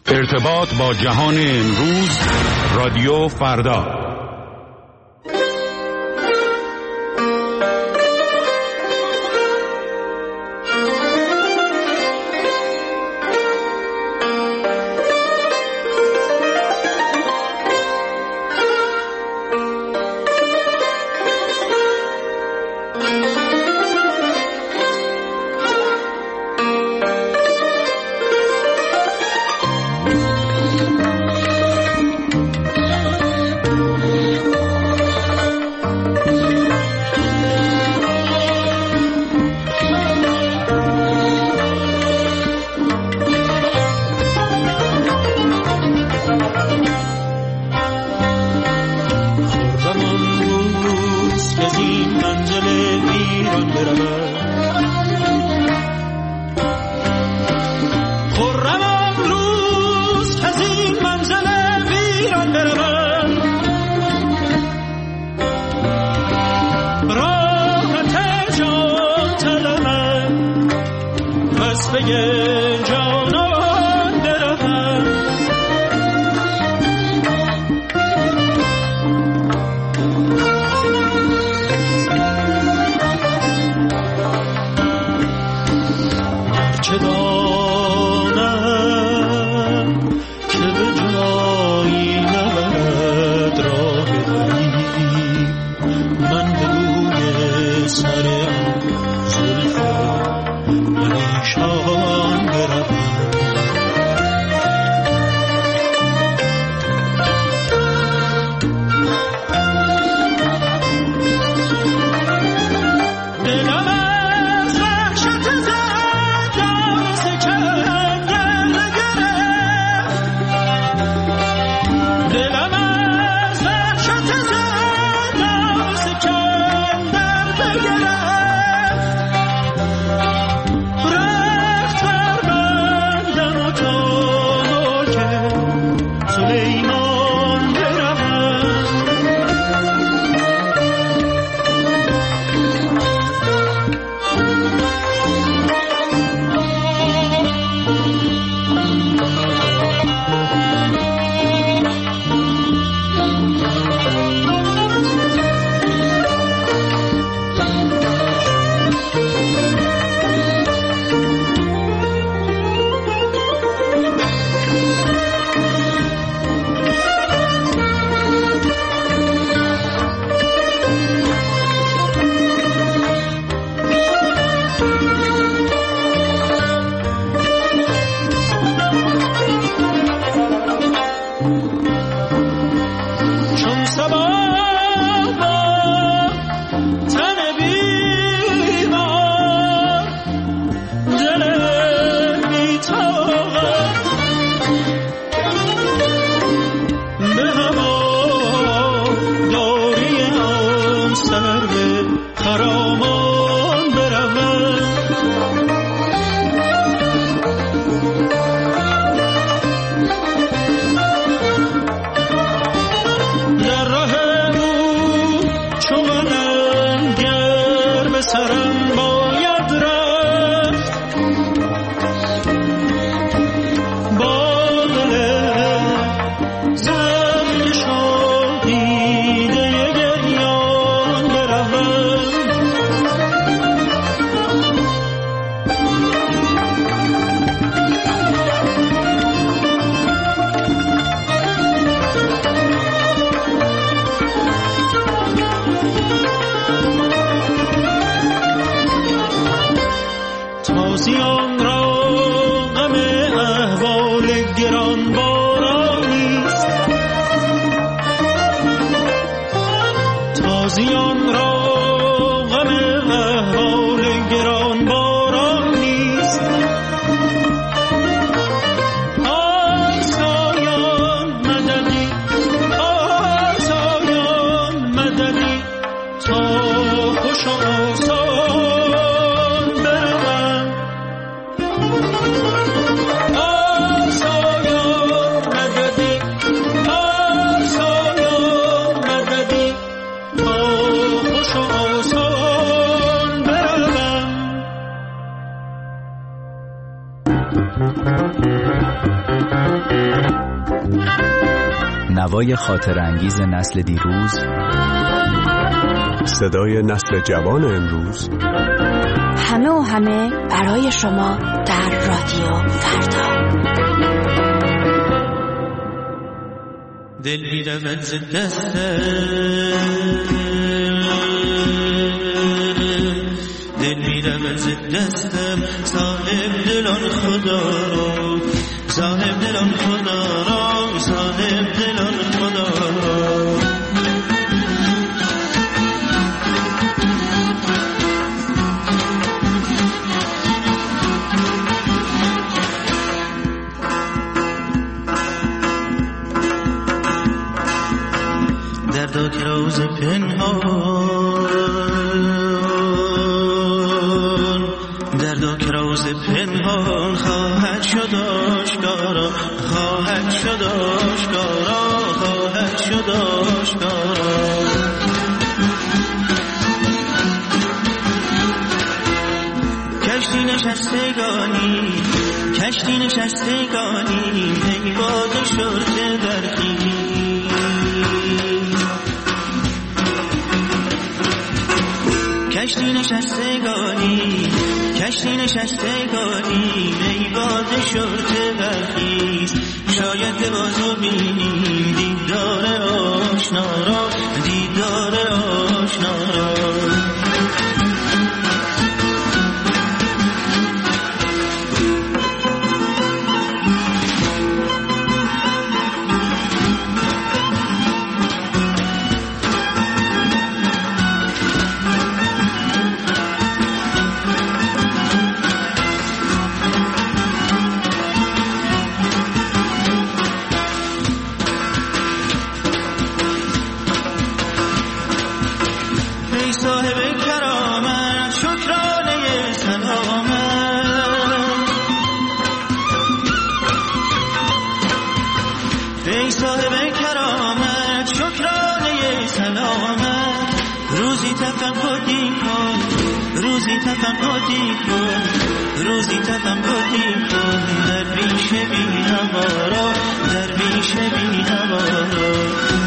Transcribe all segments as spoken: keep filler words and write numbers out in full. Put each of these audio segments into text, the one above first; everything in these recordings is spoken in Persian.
ارتباط با جهان امروز، رادیو فردا. نوای خاطر انگیز نسل دیروز، صدای نسل جوان امروز، همه و همه برای شما در رادیو فردا. دل می‌رود ز دستم، دل می‌رود ز دستم، صاحب دلان خدا را، صاحب دلان خدا را، صاحب دلان خدا را. دردا که روز پنهان، دردا که روز پنهان خواهد شد آشکارا، خواهد شد آشکارا، خواهد شد آشکارا. کشتی نشستگانی، کشتی نشستگانی، ای باد شرط برخی. کشتی نشستگانی، کشتی نشستگانی، ای باد شرط برخیز. شاید به بازو بینیم دیدار آشنا را، دیدار آشنا را. روزی تفقدی کن، روزی تفقدی کن، در بیش بی نوارا، در بیش بی نوارا.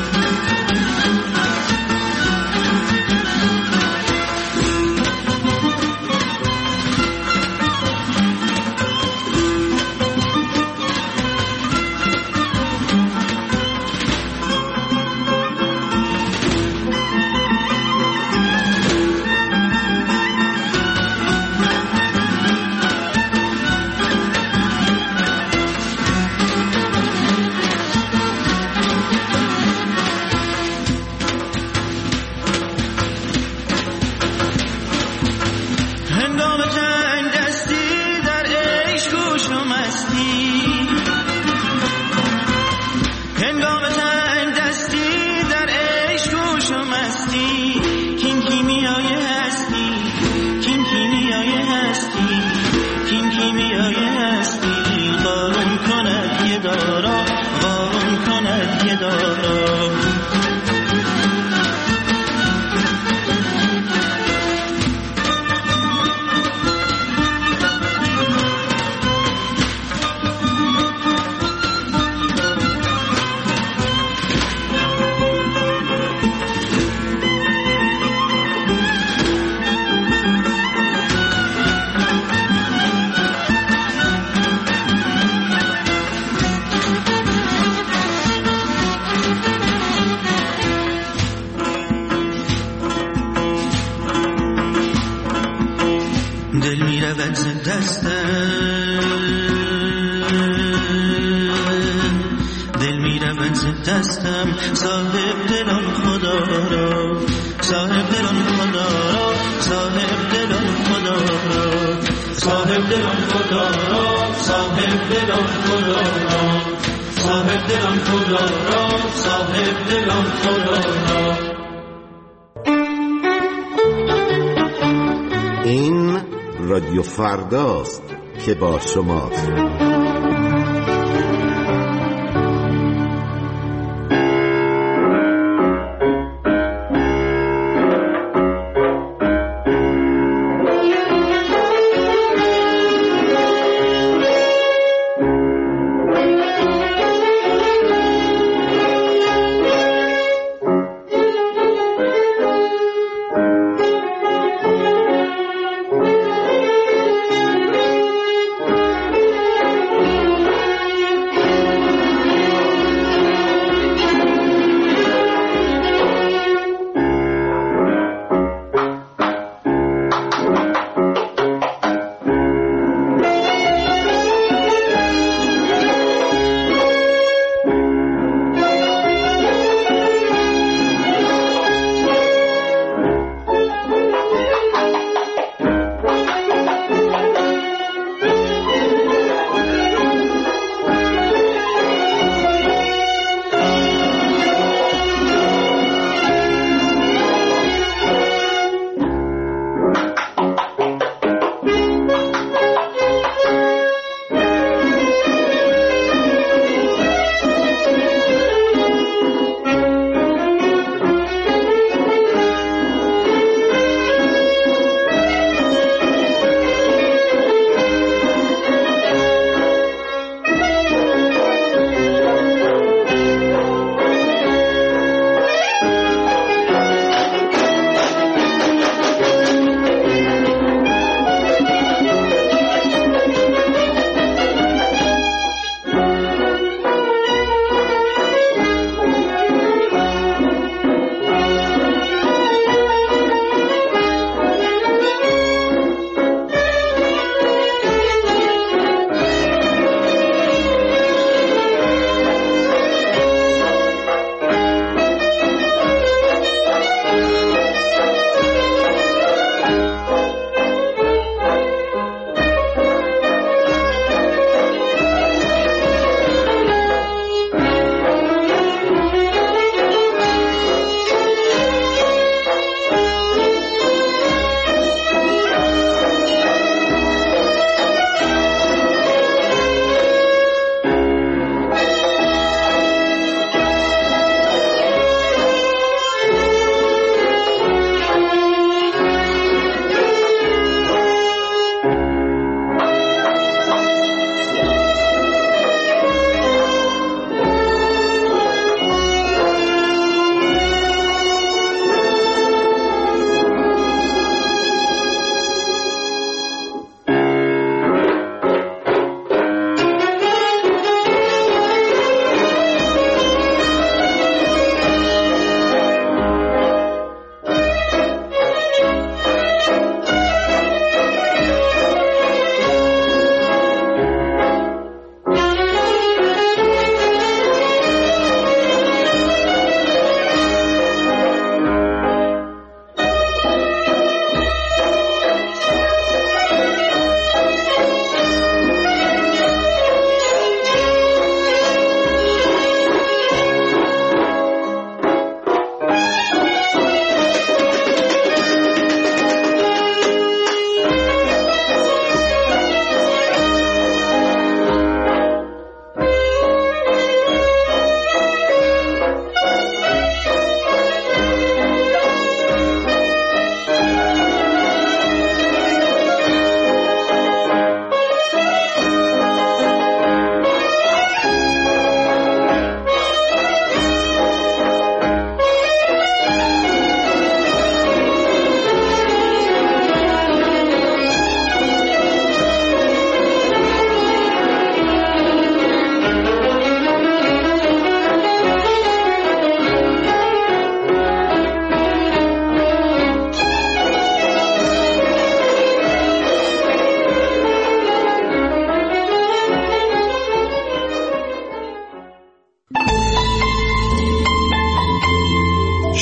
دستم، صاحب دلان خدا را، صاحب دلان خدا را، صاحب دلان خدا را، صاحب دلان خدا را، صاحب دلان خدا را، صاحب دلان خدا را، صاحب دلان خدا را. این رادیو فرداست که با شماست.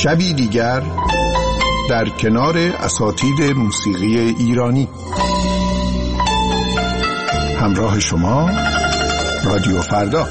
شبی دیگر در کنار اساتید موسیقی ایرانی. همراه شما رادیو فردا.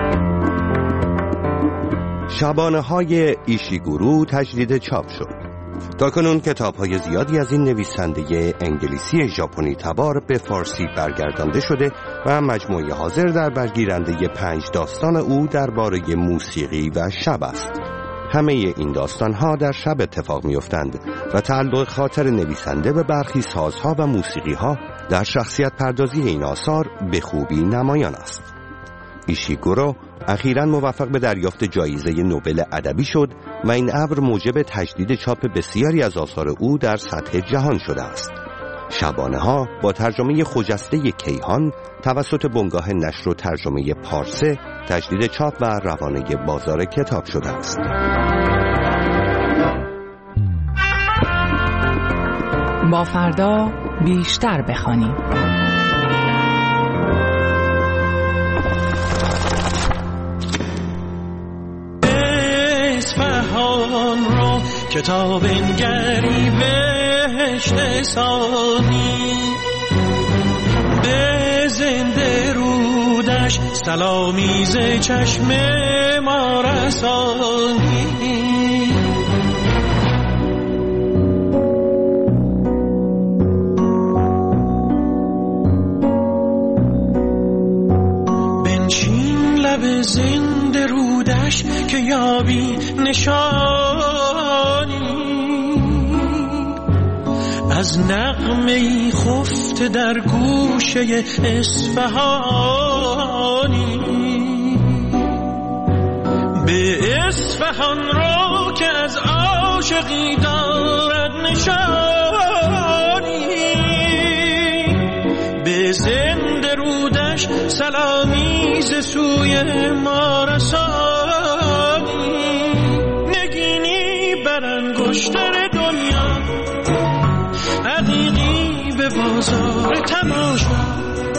شبانه‌های ایشیگورو تجدید چاپ شد. تاکنون کتاب‌های زیادی از این نویسنده انگلیسی ژاپنی تبار به فارسی برگردانده شده و مجموعه حاضر در برگیرنده پنج داستان او درباره موسیقی و شب است. همه این داستان‌ها در شب اتفاق می‌افتند و تعلق خاطر نویسنده به برخی سازها و موسیقی‌ها در شخصیت پردازی این آثار به خوبی نمایان است. ایشیگورو اخیراً موفق به دریافت جایزه نوبل ادبی شد و این امر موجب تجدید چاپ بسیاری از آثار او در سطح جهان شده است. شبانه ها با ترجمه خجسته کیهان توسط بنگاه نشر و ترجمه پارسه تجدید چاپ و روانه بازار کتاب شده است. با فردا بیشتر بخوانیم. اصفهان را کتاب انگری بهشت سانی، به زنده رودش سلامیز چشم ما رسانی. بنشین لب زنده رودش که یابی نشانی از نغمه‌ای خفته در گوشه اصفهانی. به اصفهان رو که از عاشقی دارد نشانی، به زنده رودش سلامیز سوی ما رسانی. نگینی بر انگشتر دنیا، عقیقی به بازار تماشا.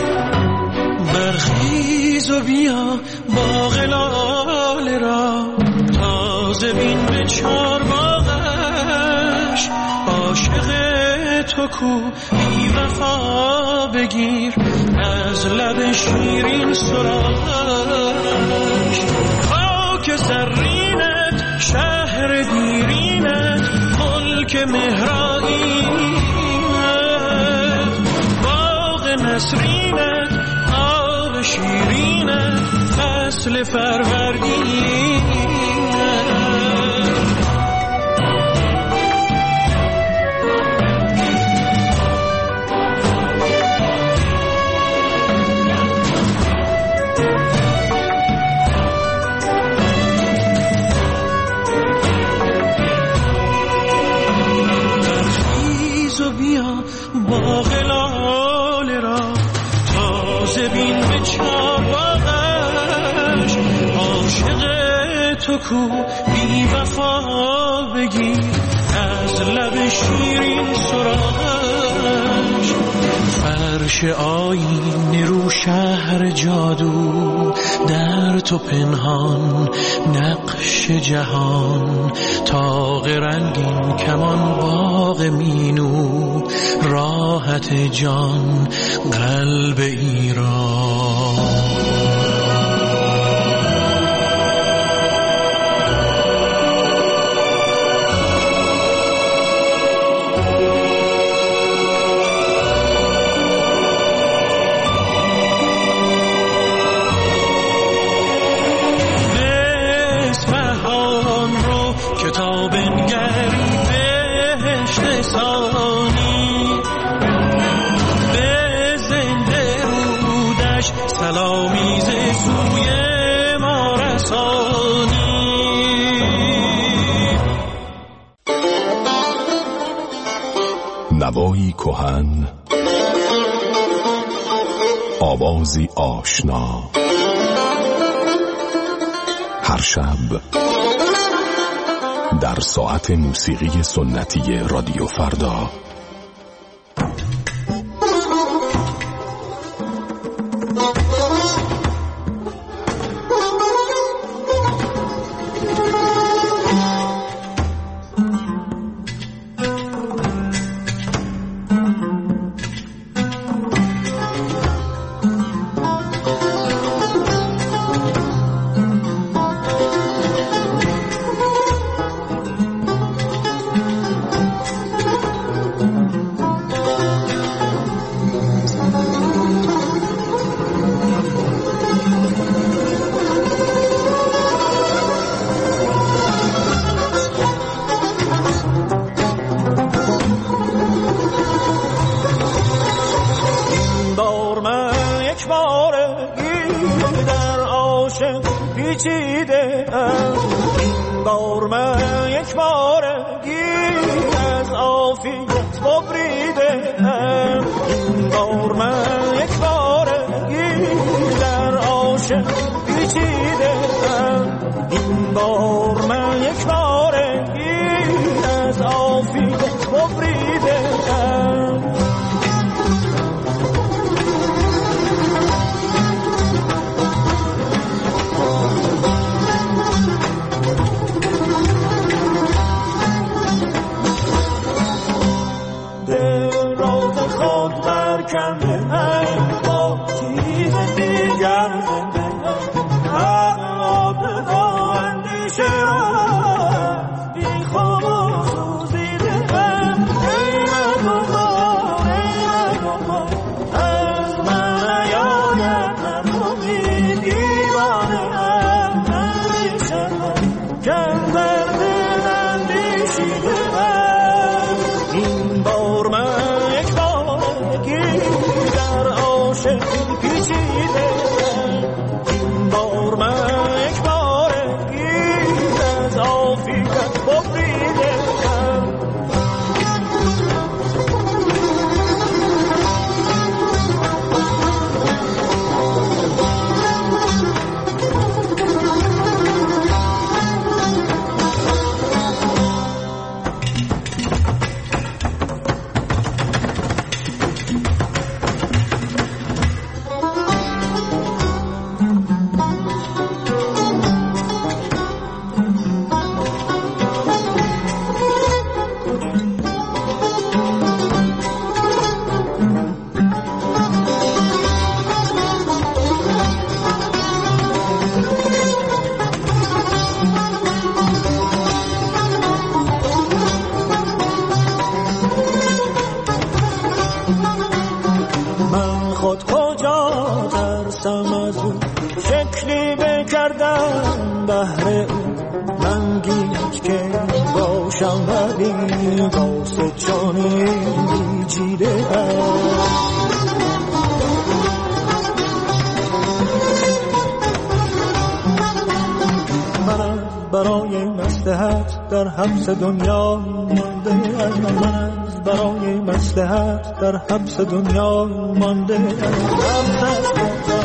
برخیز و بیا باغ لاله را، تازه بین به چار باغش. عاشق تو کو بی وفا بگیر از لب شیرین سراغش. خاک زرینت شهر دیرینت ملک مهرائینت، باغ نسرینت آب شیرینت فصل فروردینت. باغ لاله را تازه بین به چار باغش. عاشق تو کو بی وفا بگیر از لب شیرین سراغش. فرش آیینه رو شهر جادو، در تو پنهان نقش جهان. تاق رنگین کمان باغ مینو، راحت جان قلب ایران. کتاب انگری بهشت سانی، به زنده رودش سلامیز سوی ما رسانی. نوایی کهن، آوازی آشنا، هر شب در ساعت موسیقی سنتی رادیو فردا. یک بارگی در عاشق پیچیده ام. این بار من یک بارگی از عافیت ببریده ام. این بار من یک بارگی در عاشق پیچیده ام. این بار من یک بارگی از عافیت ببریده ام. در حبس دنیا مانده ام. من از برای مصلحت در حبس دنیا مانده ام.